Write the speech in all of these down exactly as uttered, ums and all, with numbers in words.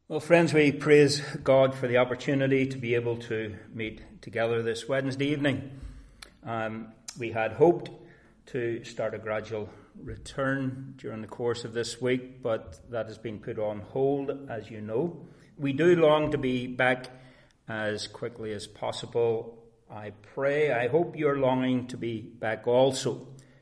Well, friends, we praise God for the opportunity to be able to meet together this Wednesday evening. Um, we had hoped to start a gradual return during the course of this week, but that has been put on hold, as you know. We do long to be back as quickly as possible. I pray, I hope you're longing to be back also.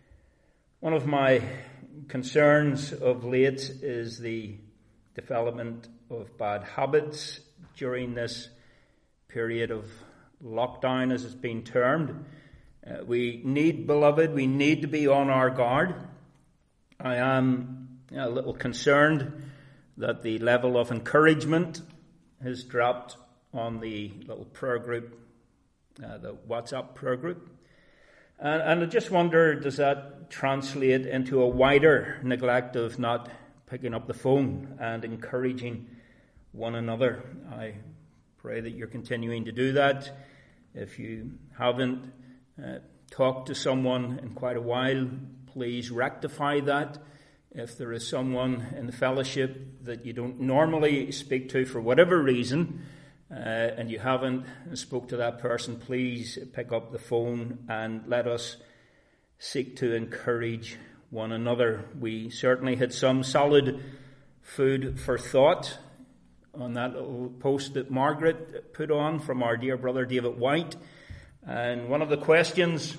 One of my concerns of late is the development of bad habits during this period of lockdown, as it's been termed. Uh, we need, beloved, we need to be on our guard. I am a little concerned that the level of encouragement has dropped on the little prayer group, uh, the WhatsApp prayer group. And, and I just wonder, does that translate into a wider neglect of not picking up the phone and encouraging one another? I pray that you're continuing to do that. If you haven't uh, talked to someone in quite a while, please rectify that. If there is someone in the fellowship that you don't normally speak to for whatever reason, uh, and you haven't spoke to that person, please pick up the phone and let us seek to encourage one another. We certainly had some solid food for thought on that little post that Margaret put on from our dear brother David White. And one of the questions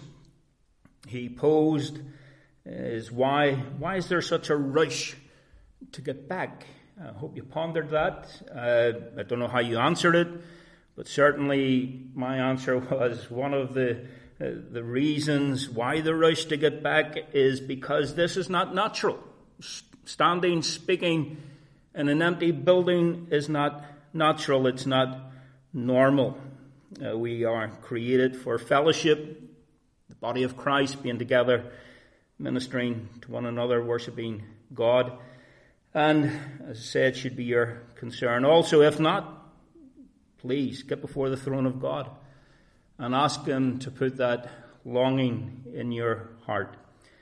he posed is why why is there such a rush to get back? I hope you pondered that. Uh, I don't know how you answered it, but certainly my answer was one of the uh, the reasons why the rush to get back is because this is not natural. Standing, speaking in an empty building is not natural. It's not normal. Uh, we are created for fellowship, the body of Christ being together, ministering to one another, worshiping God. And as I said, should be your concern. Also, if not, please get before the throne of God and ask Him to put that longing in your heart.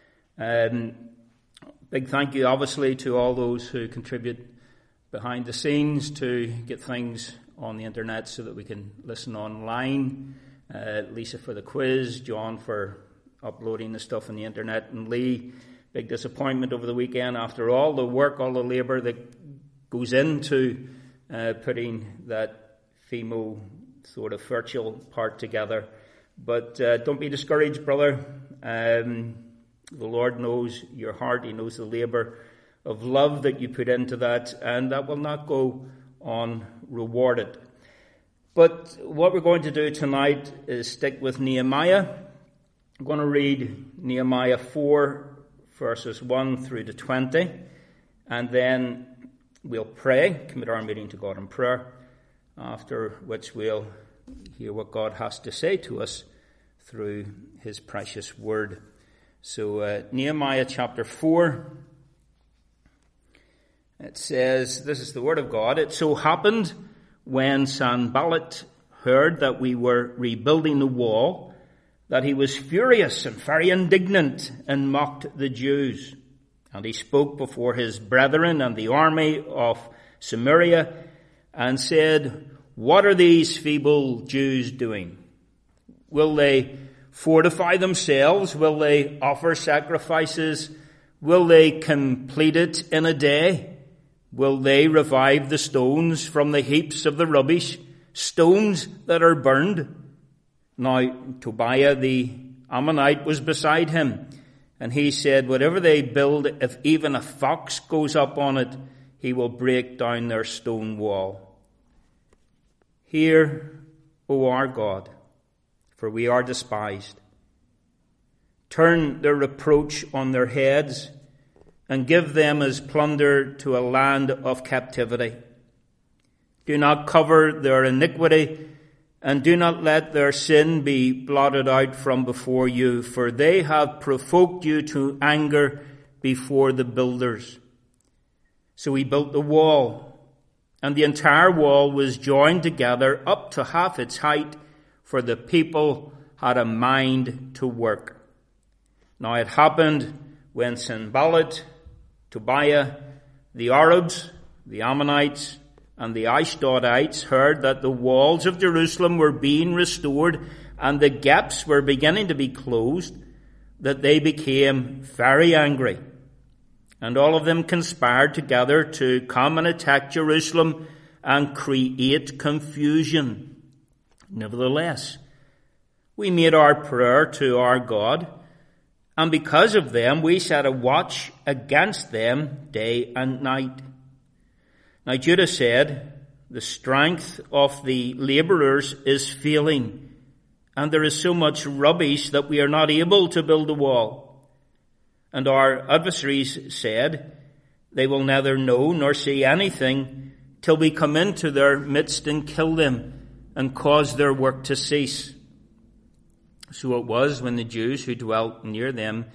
Um, big thank you, obviously, to all those who contribute behind the scenes to get things on the internet so that we can listen online. Uh, Lisa for the quiz, John for uploading the stuff on the internet, and Lee, big disappointment over the weekend after all the work, all the labour that goes into uh, putting that FEMO sort of virtual part together. But uh, don't be discouraged, brother. Um, the Lord knows your heart. He knows the labour of love that you put into that, and that will not go unrewarded. But what we're going to do tonight is stick with Nehemiah. I'm going to read Nehemiah four, verses one through to twenty, and then we'll pray, commit our meeting to God in prayer, after which we'll hear what God has to say to us through His precious word. So uh, Nehemiah chapter four, it says, this is the word of God. It so happened when Sanballat heard that we were rebuilding the wall, that he was furious and very indignant and mocked the Jews. And he spoke before his brethren and the army of Samaria and said, what are these feeble Jews doing? Will they fortify themselves? Will they offer sacrifices? Will they complete it in a day? Will they revive the stones from the heaps of the rubbish, stones that are burned? Now Tobiah the Ammonite was beside him, and he said, whatever they build, if even a fox goes up on it, he will break down their stone wall. Hear, O our God, for we are despised. Turn their reproach on their heads, and give them as plunder to a land of captivity. Do not cover their iniquity, and do not let their sin be blotted out from before you, for they have provoked you to anger before the builders. So he built the wall, and the entire wall was joined together up to half its height, for the people had a mind to work. Now it happened when Sanballat, Tobiah, the Arabs, the Ammonites, and the Ashdodites heard that the walls of Jerusalem were being restored and the gaps were beginning to be closed, that they became very angry. And all of them conspired together to come and attack Jerusalem and create confusion. Nevertheless, we made our prayer to our God, and because of them we set a watch against them day and night. Now Judah said, the strength of the laborers is failing, and there is so much rubbish that we are not able to build a wall. And our adversaries said, they will neither know nor see anything till we come into their midst and kill them and cause their work to cease. So it was when the Jews who dwelt near them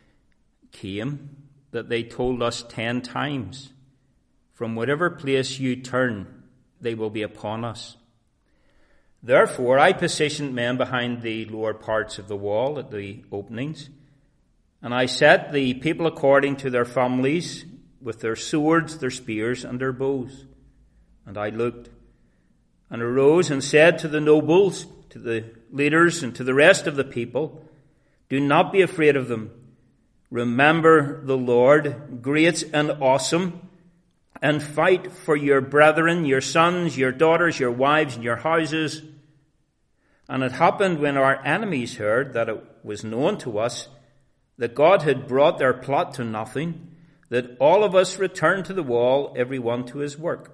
came that they told us ten times, from whatever place you turn, they will be upon us. Therefore I positioned men behind the lower parts of the wall at the openings, and I set the people according to their families with their swords, their spears, and their bows. And I looked and arose and said to the nobles, to the leaders, and to the rest of the people, do not be afraid of them. Remember the Lord, great and awesome, and fight for your brethren, your sons, your daughters, your wives, and your houses. And it happened when our enemies heard that it was known to us that God had brought their plot to nothing, that all of us returned to the wall, every one to his work.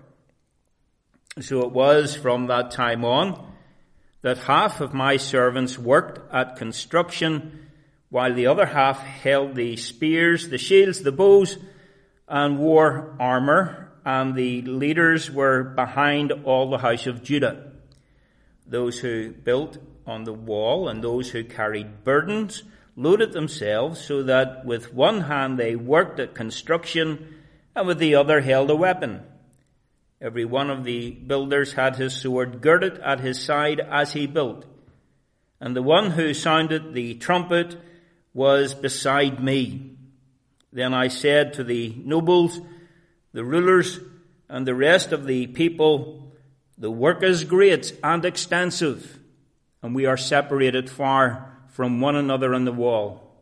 So it was from that time on that half of my servants worked at construction, while the other half held the spears, the shields, the bows, and wore armor, and the leaders were behind all the house of Judah. Those who built on the wall and those who carried burdens loaded themselves, so that with one hand they worked at construction and with the other held a weapon. Every one of the builders had his sword girded at his side as he built. And the one who sounded the trumpet was beside me. Then I said to the nobles, the rulers, and the rest of the people, the work is great and extensive, and we are separated far from one another on the wall.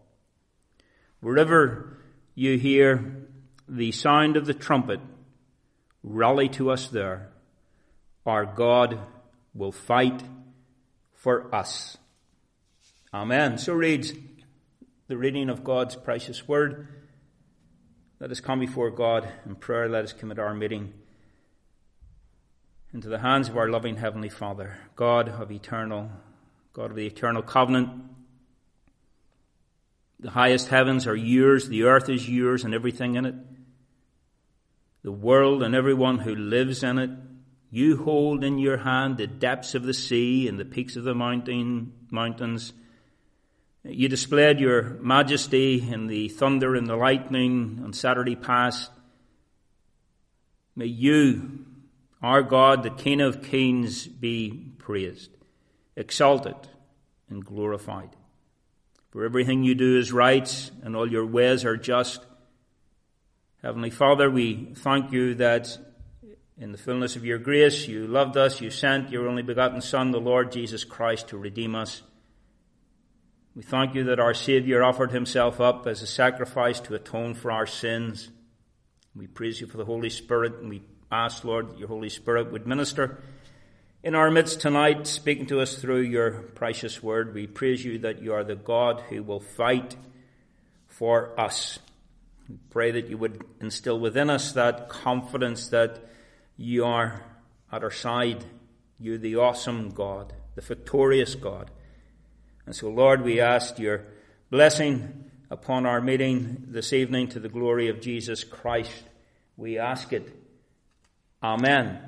Wherever you hear the sound of the trumpet, rally to us there. Our God will fight for us. Amen. So reads the reading of God's precious word. Let us come before God in prayer. Let us commit our meeting into the hands of our loving Heavenly Father, God of eternal, God of the eternal covenant. The highest heavens are yours, the earth is yours, and everything in it. The world and everyone who lives in it. You hold in your hand the depths of the sea and the peaks of the mountain mountains. You displayed your majesty in the thunder and the lightning on Saturday past. May you, our God, the King of Kings, be praised, exalted, and glorified. For everything you do is right, and all your ways are just. Heavenly Father, we thank you that in the fullness of your grace, you loved us, you sent your only begotten Son, the Lord Jesus Christ, to redeem us. We thank you that our Savior offered himself up as a sacrifice to atone for our sins. We praise you for the Holy Spirit, and we ask, Lord, that your Holy Spirit would minister in our midst tonight, speaking to us through your precious word. We praise you that you are the God who will fight for us. We pray that you would instill within us that confidence that you are at our side. You, the awesome God, the victorious God. And so, Lord, we ask your blessing upon our meeting this evening to the glory of Jesus Christ. We ask it. Amen.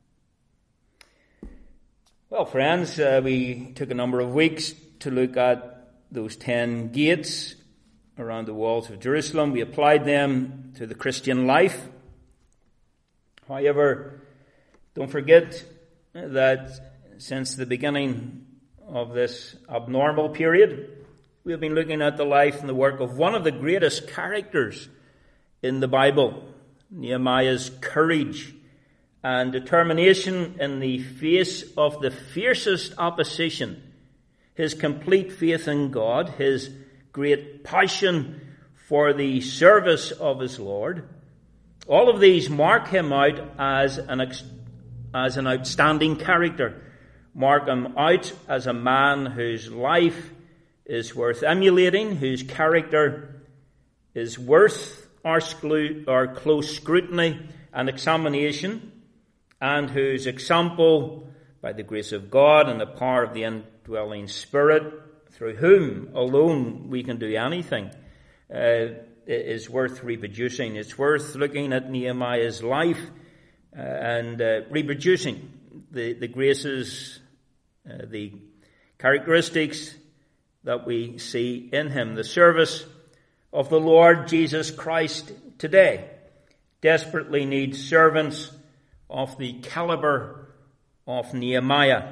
Well, friends, uh, we took a number of weeks to look at those ten gates around the walls of Jerusalem. We applied them to the Christian life. However, don't forget that since the beginning of this abnormal period, we have been looking at the life and the work of one of the greatest characters in the Bible, Nehemiah's courage and determination in the face of the fiercest opposition, his complete faith in God, his great passion for the service of his Lord, all of these mark him out as an, as an outstanding character, mark him out as a man whose life is worth emulating, whose character is worth our, sclu- our close scrutiny and examination, and whose example, by the grace of God and the power of the indwelling Spirit, through whom alone we can do anything, uh, is worth reproducing. It's worth looking at Nehemiah's life uh, and uh, reproducing the, the graces, uh, the characteristics that we see in him. The service of the Lord Jesus Christ today desperately needs servants of the caliber of Nehemiah.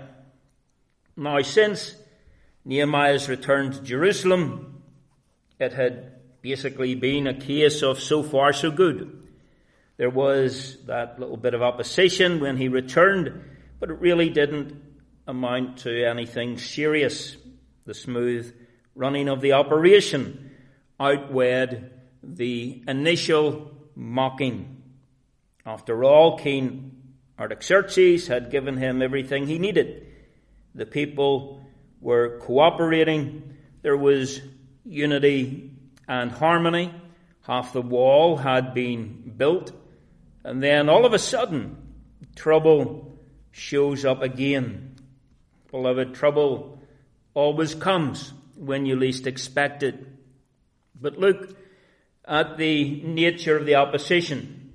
Now, since Nehemiah's return to Jerusalem, it had basically been a case of so far so good. There was that little bit of opposition when he returned, but it really didn't amount to anything serious. The smooth running of the operation outweighed the initial mocking. After all, King Artaxerxes had given him everything he needed. The people were cooperating. There was unity and harmony. Half the wall had been built. And then all of a sudden, trouble shows up again. Beloved, trouble always comes when you least expect it. But look at the nature of the opposition.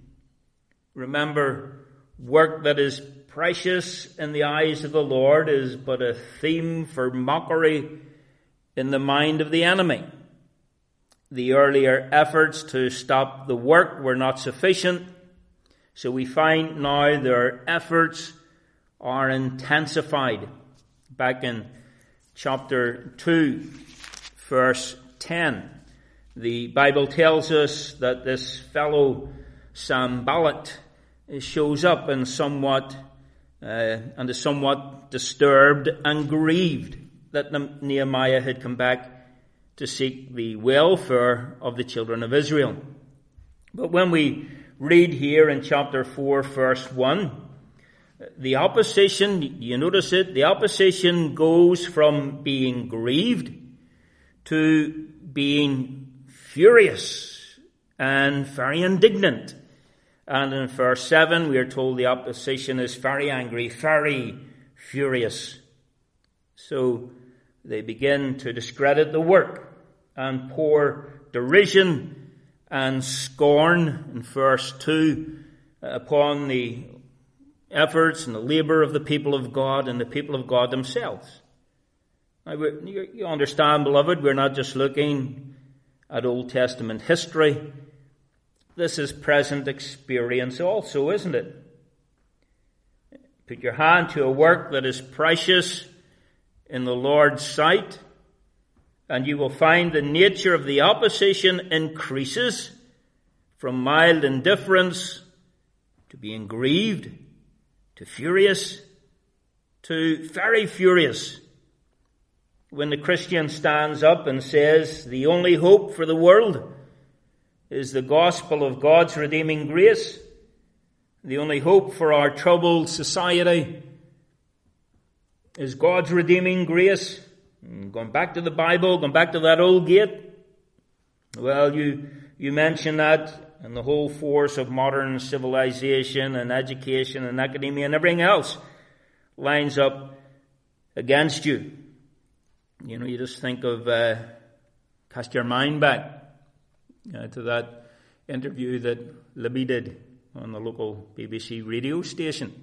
Remember, work that is precious in the eyes of the Lord is but a theme for mockery in the mind of the enemy. The earlier efforts to stop the work were not sufficient, so we find now their efforts are intensified. Back in chapter two, verse ten, the Bible tells us that this fellow Sanballat shows up and somewhat uh, and is somewhat disturbed and grieved that Nehemiah had come back to seek the welfare of the children of Israel. But when we read here in chapter four, verse one, the opposition, you notice it, the opposition goes from being grieved to being furious and very indignant. And in verse seven, we are told the opposition is very angry, very furious. So they begin to discredit the work and pour derision and scorn in verse two upon the efforts and the labor of the people of God and the people of God themselves. Now, you understand, beloved, we're not just looking at Old Testament history. This is present experience also, isn't it? Put your hand to a work that is precious in the Lord's sight, and you will find the nature of the opposition increases from mild indifference to being grieved, to furious, to very furious. When the Christian stands up and says, the only hope for the world is the gospel of God's redeeming grace, the only hope for our troubled society is God's redeeming grace. And going back to the Bible, going back to that old gate, well, you, you mention that, and the whole force of modern civilization and education and academia and everything else lines up against you. You know, you just think of, uh, cast your mind back uh, to that interview that Libby did on the local B B C radio station,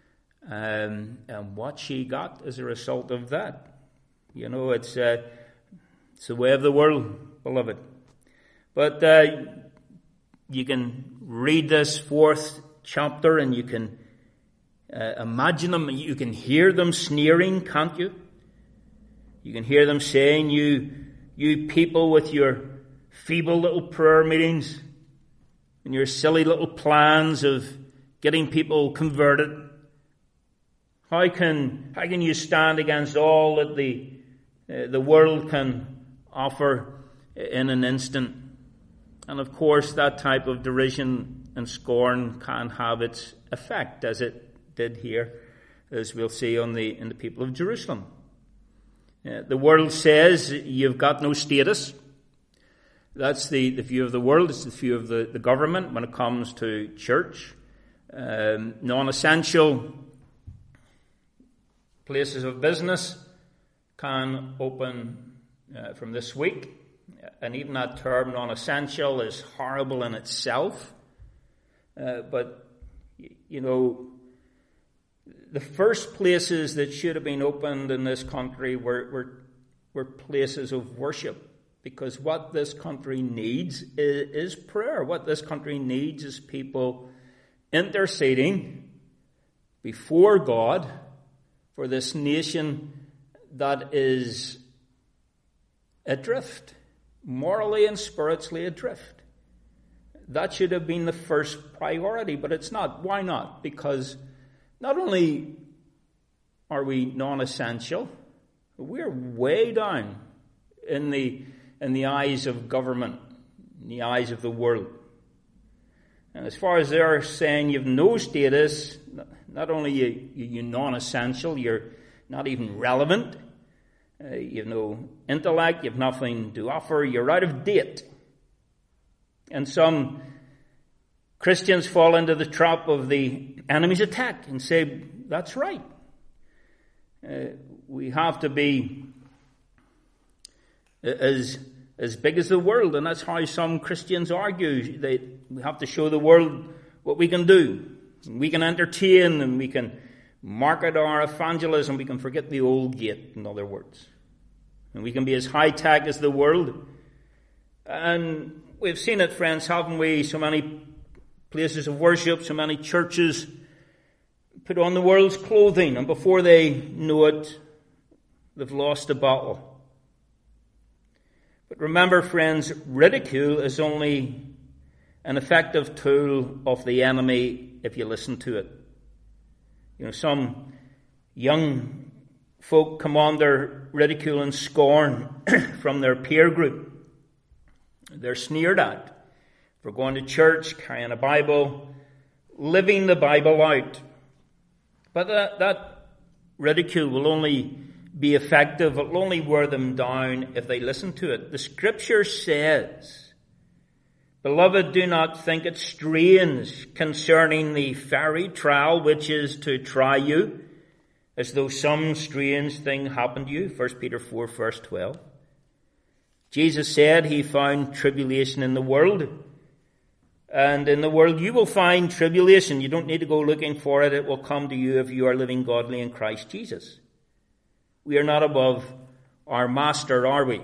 um, and what she got as a result of that. You know, it's, uh, it's the way of the world, beloved. But uh, you can read this fourth chapter and you can uh, imagine them, you can hear them sneering, can't you? You can hear them saying, you, you people with your feeble little prayer meetings and your silly little plans of getting people converted. How can how can you stand against all that the uh, the world can offer in an instant? And of course, that type of derision and scorn can have its effect, as it did here, as we'll see on the in the people of Jerusalem. Uh, the world says you've got no status. That's the, the view of the world. It's the view of the, the government when it comes to church. Um, non-essential places of business can open uh, from this week. And even that term, non-essential, is horrible in itself. Uh, but, you know, the first places that should have been opened in this country were, were, were places of worship. Because what this country needs is, is prayer. What this country needs is people interceding before God for this nation that is adrift, morally and spiritually adrift. That should have been the first priority, but it's not. Why not? Because not only are we non-essential, we're way down in the in the eyes of government, in the eyes of the world. And as far as they're saying you've no status, not only are you, you non-essential, you're not even relevant, uh, you have no intellect, you have nothing to offer, you're out of date. And some Christians fall into the trap of the enemy's attack and say, that's right. Uh, we have to be as as big as the world, and that's how some Christians argue. They we have to show the world what we can do. We can entertain, and we can market our evangelism. We can forget the old gate, in other words. And we can be as high-tech as the world. And we've seen it, friends, haven't we? So many places of worship, so many churches put on the world's clothing, and before they know it, they've lost the battle. But remember, friends, ridicule is only an effective tool of the enemy if you listen to it. You know, some young folk come under ridicule and scorn from their peer group. They're sneered at for going to church, carrying a Bible, living the Bible out. But that, that ridicule will only be effective. It will only wear them down if they listen to it. The Scripture says, "Beloved, do not think it strange concerning the fiery trial which is to try you, as though some strange thing happened to you." First Peter four, verse twelve. Jesus said he found tribulation in the world. And in the world you will find tribulation. You don't need to go looking for it. It will come to you if you are living godly in Christ Jesus. We are not above our master, are we?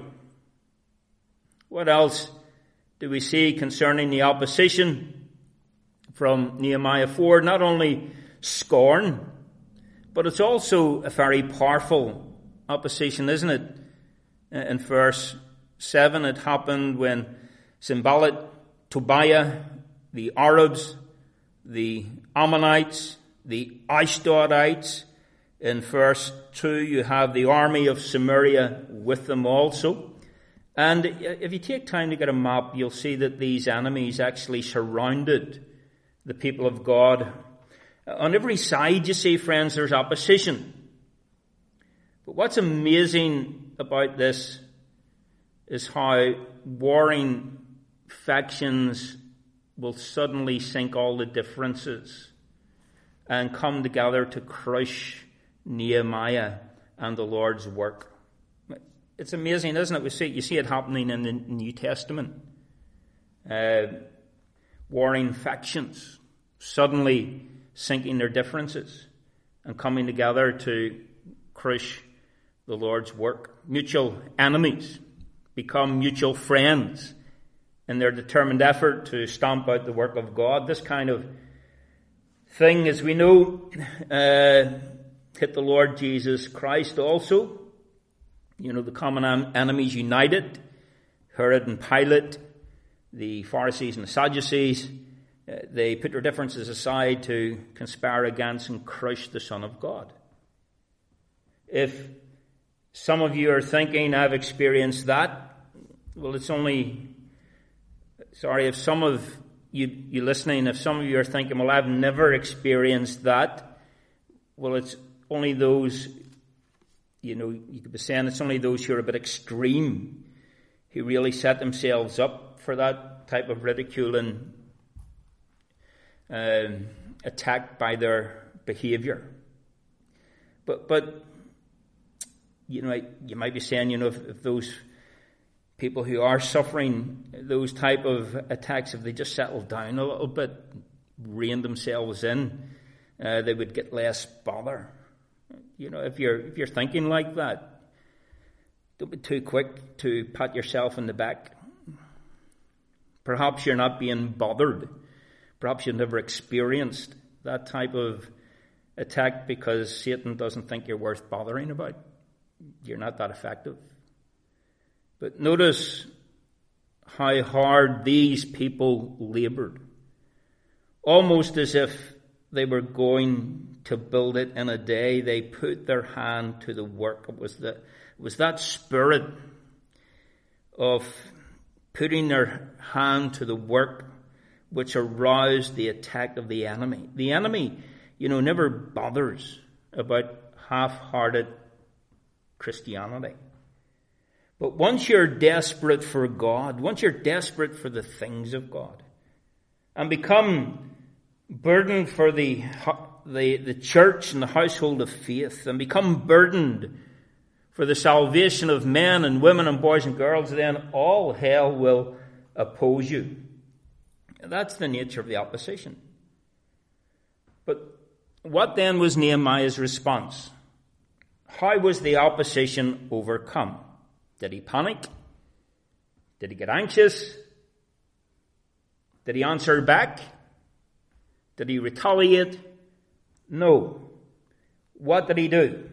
What else do we see concerning the opposition from Nehemiah four? Not only scorn, but it's also a very powerful opposition, isn't it? In verse seven, it happened when Sanballat, Tobiah, the Arabs, the Ammonites, the Ashdodites. In verse two, you have the army of Samaria with them also. And if you take time to get a map, you'll see that these enemies actually surrounded the people of God. On every side, you see, friends, there's opposition. But what's amazing about this is how warring factions will suddenly sink all the differences and come together to crush Nehemiah and the Lord's work. It's amazing, isn't it? We see, you see it happening in the New Testament. Uh, warring factions suddenly sinking their differences and coming together to crush the Lord's work. Mutual enemies become mutual friends in their determined effort to stamp out the work of God. This kind of thing, as we know, uh, hit the Lord Jesus Christ also. You know, the common enemies united, Herod and Pilate, the Pharisees and the Sadducees, Uh, they put their differences aside to conspire against and crush the Son of God. If some of you are thinking, I've experienced that, well, it's only, sorry, if some of you, you listening, if some of you are thinking, well, I've never experienced that, well, it's only those, you know, you could be saying it's only those who are a bit extreme who really set themselves up for that type of ridicule and um, attacked by their behavior. But, but, you know, you might be saying, you know, if, if those people who are suffering those type of attacks, if they just settled down a little bit, reined themselves in, uh, they would get less bother. You know, if you're if you're thinking like that, don't be too quick to pat yourself in the back. Perhaps you're not being bothered. Perhaps you've never experienced that type of attack because Satan doesn't think you're worth bothering about. You're not that effective. But notice how hard these people labored. Almost as if they were going to build it in a day. They put their hand to the work. It was, the, it was that spirit of putting their hand to the work which aroused the attack of the enemy. The enemy, you know, never bothers about half-hearted Christianity. But once you're desperate for God, once you're desperate for the things of God, and become burdened for the, the, the church and the household of faith, and become burdened for the salvation of men and women and boys and girls, then all hell will oppose you. That's the nature of the opposition. But what then was Nehemiah's response? How was the opposition overcome? Did he panic? Did he get anxious? Did he answer back? Did he retaliate? No. What did he do?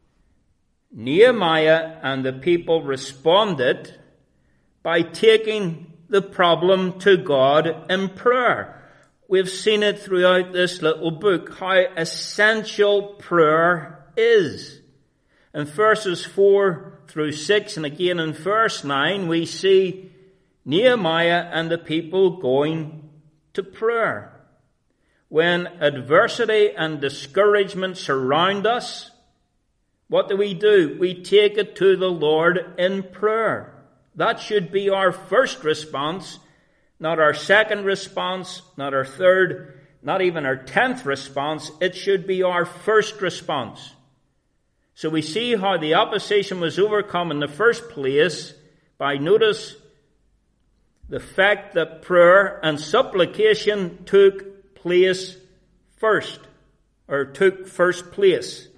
Nehemiah and the people responded by taking the problem to God in prayer. We've seen it throughout this little book, how essential prayer is. In verses four through six, and again in verse nine, we see Nehemiah and the people going to prayer. When adversity and discouragement surround us, what do we do? We take it to the Lord in prayer. That should be our first response, not our second response, not our third, not even our tenth response. It should be our first response. So we see how the opposition was overcome in the first place by, notice, the fact that prayer and supplication took place first, or took first place.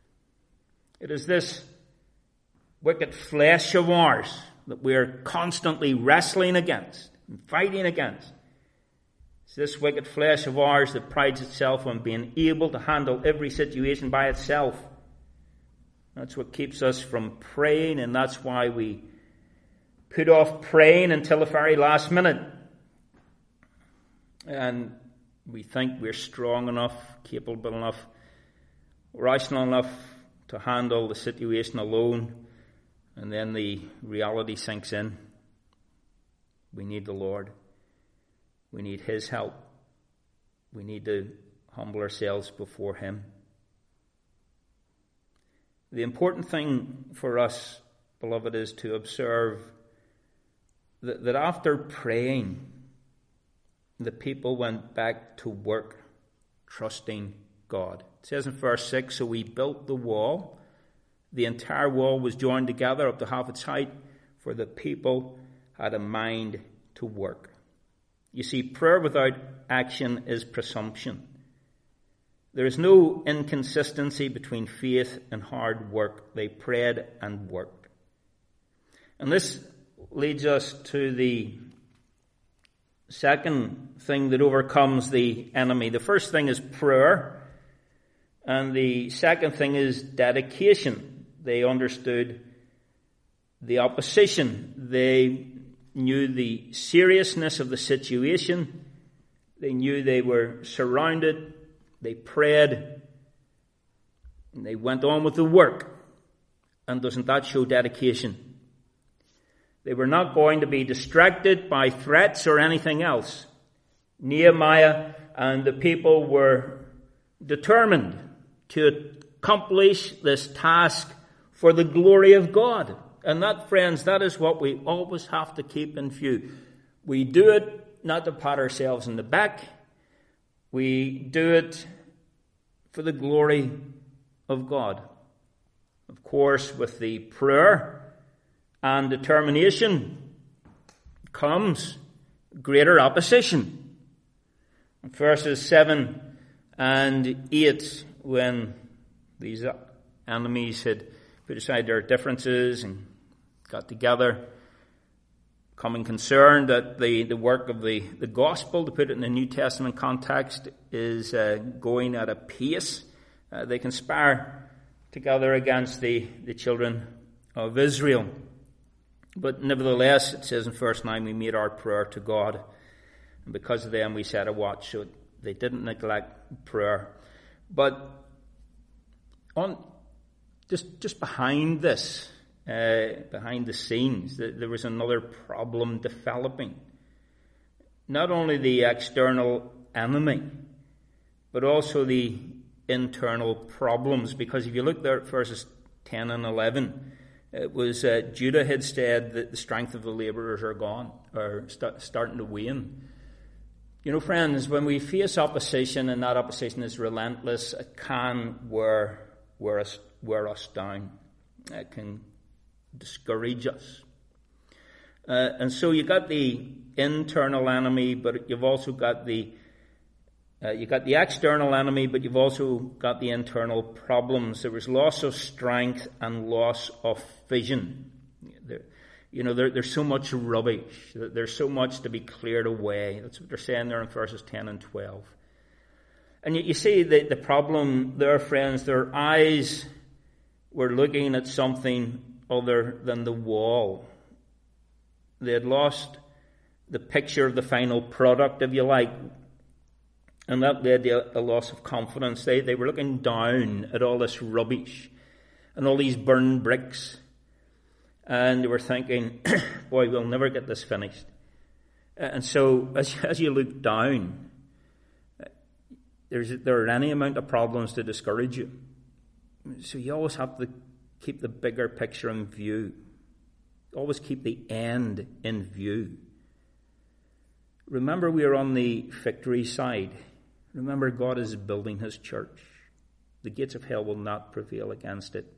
It is this wicked flesh of ours that we are constantly wrestling against and fighting against. It's this wicked flesh of ours that prides itself on being able to handle every situation by itself. That's what keeps us from praying, and that's why we put off praying until the very last minute. And we think we're strong enough, capable enough, rational enough to handle the situation alone, and then the reality sinks in. We need the Lord. We need His help. We need to humble ourselves before Him. The important thing for us, beloved, is to observe that, that after praying, the people went back to work, trusting God. It says in verse six, so we built the wall. The entire wall was joined together up to half its height, for the people had a mind to work. You see, prayer without action is presumption. There is no inconsistency between faith and hard work. They prayed and worked. And this leads us to the second thing that overcomes the enemy. The first thing is prayer, and the second thing is dedication. They understood the opposition. They knew the seriousness of the situation. They knew they were surrounded. They prayed. And they went on with the work. And doesn't that show dedication? They were not going to be distracted by threats or anything else. Nehemiah and the people were determined to accomplish this task for the glory of God. And that, friends, that is what we always have to keep in view. We do it not to pat ourselves in the back. We do it for the glory of God. Of course, with the prayer and determination comes greater opposition. In verses seven and eight, when these enemies had put aside their differences and got together, becoming concerned that the, the work of the, the gospel, to put it in the New Testament context, is uh, going at a pace, uh, they conspire together against the, the children of Israel. But nevertheless, it says in verse nine, we made our prayer to God, and because of them we set a watch. So they didn't neglect prayer. But on just just behind this, uh, behind the scenes, there was another problem developing. Not only the external enemy, but also the internal problems. Because if you look there at verses ten and eleven, it was uh, Judah had said that the strength of the laborers are gone, or st- starting to wane. You know, friends, when we face opposition and that opposition is relentless, it can wear, wear, us, wear us down. It can discourage us. Uh, and so you got the internal enemy, but you've also got the uh, you got the external enemy, but you've also got the internal problems. There was loss of strength and loss of vision. There, You know, there, there's so much rubbish. There's so much to be cleared away. That's what they're saying there in verses ten and twelve. And you, you see the, the problem there, friends. Their eyes were looking at something other than the wall. They had lost the picture of the final product, if you like. And that led to a loss of confidence. They, they were looking down at all this rubbish and all these burned bricks. And they were thinking, boy, we'll never get this finished. And so as, as you look down, there's, there are any amount of problems to discourage you. So you always have to keep the bigger picture in view. Always keep the end in view. Remember, we are on the victory side. Remember, God is building his church. The gates of hell will not prevail against it.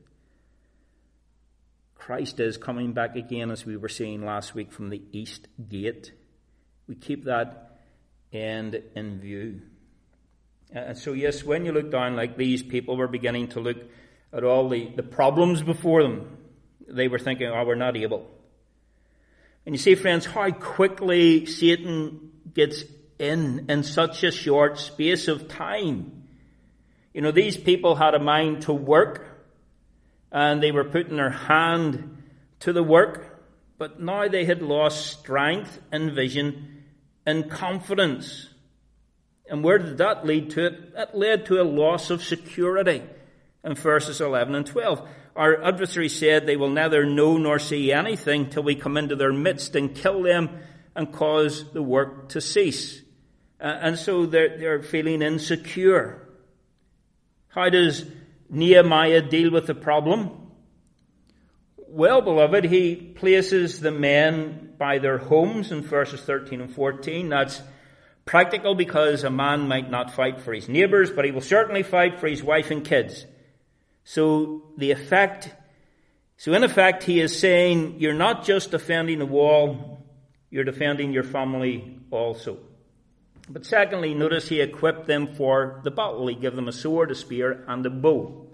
Christ is coming back again, as we were seeing last week, from the east gate. We keep that end in view. And so, yes, when you look down like these people were beginning to look at all the, the problems before them, they were thinking, oh, we're not able. And you see, friends, how quickly Satan gets in in such a short space of time. You know, these people had a mind to work, and they were putting their hand to the work, but now they had lost strength and vision and confidence. And where did that lead to? It That led to a loss of security in verses eleven and twelve. Our adversary said they will neither know nor see anything till we come into their midst and kill them and cause the work to cease. Uh, and so they're, they're feeling insecure. How does Nehemiah deal with the problem? Well, beloved, he places the men by their homes in verses thirteen and fourteen. That's practical because a man might not fight for his neighbours, but he will certainly fight for his wife and kids. So the effect, so in effect, he is saying, you're not just defending the wall, you're defending your family also. But secondly, notice he equipped them for the battle. He gave them a sword, a spear, and a bow.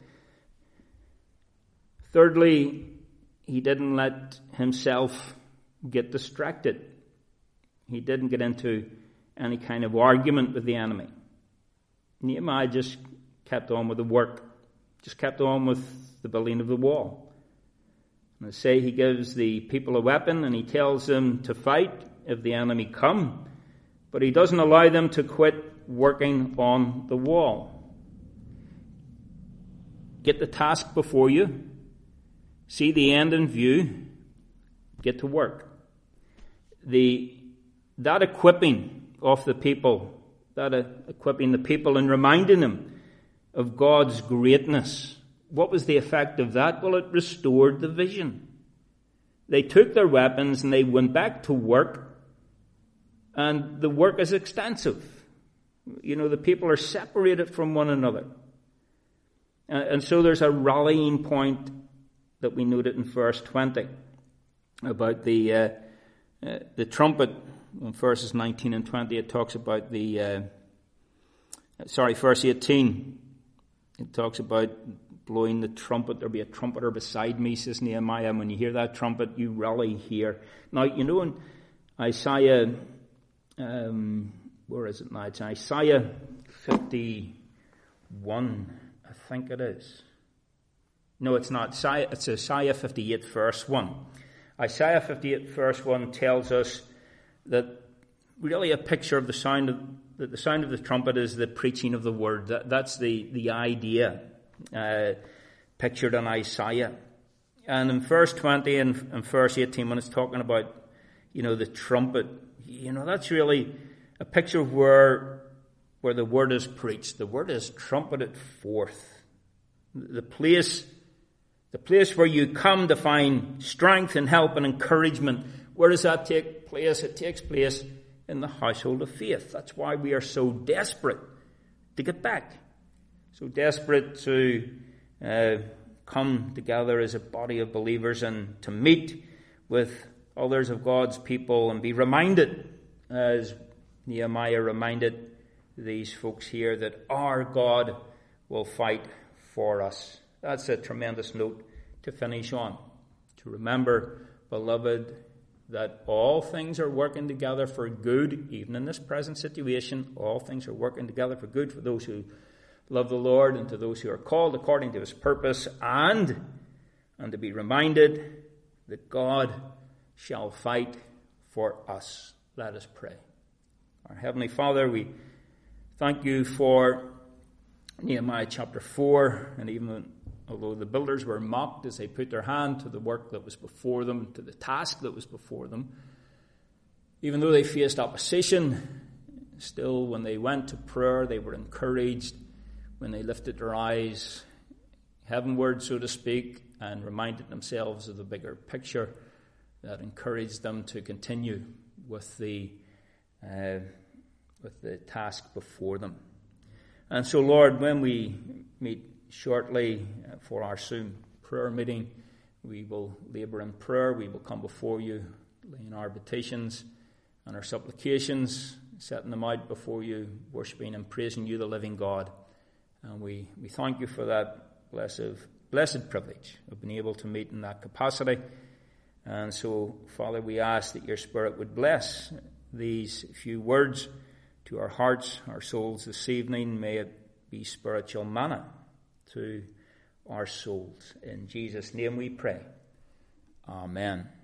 Thirdly, he didn't let himself get distracted. He didn't get into any kind of argument with the enemy. Nehemiah just kept on with the work, just kept on with the building of the wall. And I say he gives the people a weapon and he tells them to fight if the enemy come. but he doesn't allow them to quit working on the wall. Get the task before you, see the end in view, get to work. The that equipping of the people, that uh, equipping the people and reminding them of God's greatness. What was the effect of that? Well, it restored the vision. They took their weapons and they went back to work, and the work is extensive. You know, the people are separated from one another. And, and so there's a rallying point that we noted in verse twenty about the uh, uh, the trumpet. In verses nineteen and twenty, it talks about the, uh, sorry, verse eighteen, it talks about blowing the trumpet. There'll be a trumpeter beside me, says Nehemiah. And when you hear that trumpet, you rally here. Now, you know in Isaiah, um, where is it now? It's Isaiah fifty-one, I think it is. No, it's not. It's Isaiah fifty-eight, verse one. Isaiah fifty-eight, verse one tells us that really a picture of the sound of that the sound of the trumpet is the preaching of the word. That, that's the the idea uh, pictured in Isaiah. And in verse twenty and, and verse eighteen, when it's talking about, you know, the trumpet, you know, that's really a picture of where where the word is preached. The word is trumpeted forth. The place, the place where you come to find strength and help and encouragement. Where does that take place? It takes place in the household of faith. That's why we are so desperate to get back. So desperate to uh, come together as a body of believers and to meet with others of God's people and be reminded, as Nehemiah reminded these folks here, that our God will fight for us. That's a tremendous note to finish on. To remember, beloved, that all things are working together for good, even in this present situation. All things are working together for good for those who love the Lord and to those who are called according to his purpose, and, and to be reminded that God shall fight for us. Let us pray. Our Heavenly Father, we thank you for Nehemiah chapter four, and even although the builders were mocked as they put their hand to the work that was before them, to the task that was before them, even though they faced opposition, still when they went to prayer, they were encouraged when they lifted their eyes heavenward, so to speak, and reminded themselves of the bigger picture that encouraged them to continue with the uh, with the task before them. And so, Lord, when we meet shortly for our soon prayer meeting, we will labour in prayer. We will come before you, laying our petitions and our supplications, setting them out before you, worshipping and praising you, the living God. And we, we thank you for that blessed, blessed privilege of being able to meet in that capacity. And so, Father, we ask that your Spirit would bless these few words to our hearts, our souls this evening. May it be spiritual manna to our souls. In Jesus' name we pray. Amen.